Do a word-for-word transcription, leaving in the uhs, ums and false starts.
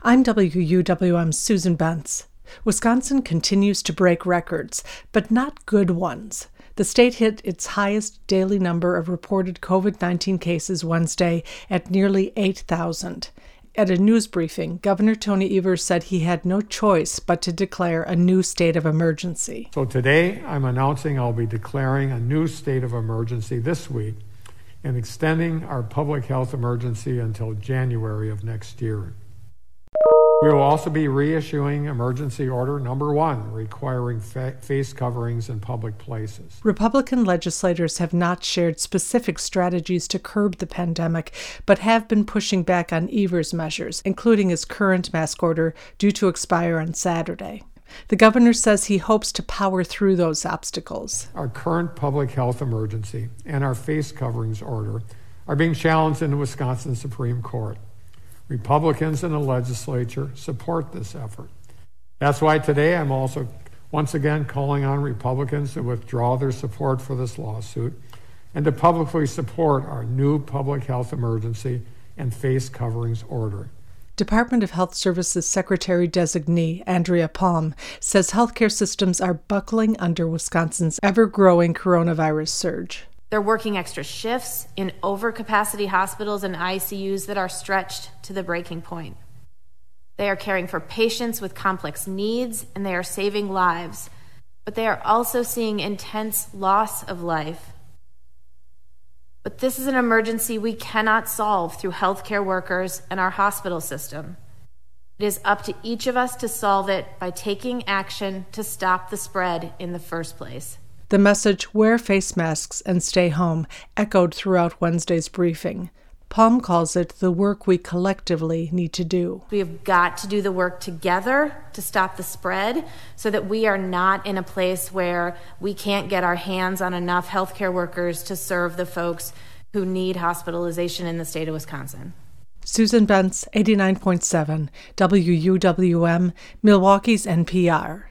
I'm W U W M's Susan Bentz. Wisconsin continues to break records, but not good ones. The state hit its highest daily number of reported covid nineteen cases Wednesday at nearly eight thousand. At a news briefing, Governor Tony Evers said he had no choice but to declare a new state of emergency. So today, I'm announcing I'll be declaring a new state of emergency this week and extending our public health emergency until January of next year. We will also be reissuing emergency order number one, requiring fa- face coverings in public places. Republican legislators have not shared specific strategies to curb the pandemic, but have been pushing back on Evers' measures, including his current mask order due to expire on Saturday. The governor says he hopes to power through those obstacles. Our current public health emergency and our face coverings order are being challenged in the Wisconsin Supreme Court. Republicans in the legislature support this effort. That's why today I'm also once again calling on Republicans to withdraw their support for this lawsuit and to publicly support our new public health emergency and face coverings order. Department of Health Services Secretary-designee Andrea Palm says healthcare systems are buckling under Wisconsin's ever-growing coronavirus surge. They're working extra shifts in overcapacity hospitals and I C Us that are stretched to the breaking point. They are caring for patients with complex needs, and they are saving lives, but they are also seeing intense loss of life. But this is an emergency we cannot solve through healthcare workers and our hospital system. It is up to each of us to solve it by taking action to stop the spread in the first place. The message, wear face masks and stay home, echoed throughout Wednesday's briefing. Palm calls it the work we collectively need to do. We have got to do the work together to stop the spread so that we are not in a place where we can't get our hands on enough healthcare workers to serve the folks who need hospitalization in the state of Wisconsin. Susan Bentz, eighty-nine point seven, W U W M, Milwaukee's N P R.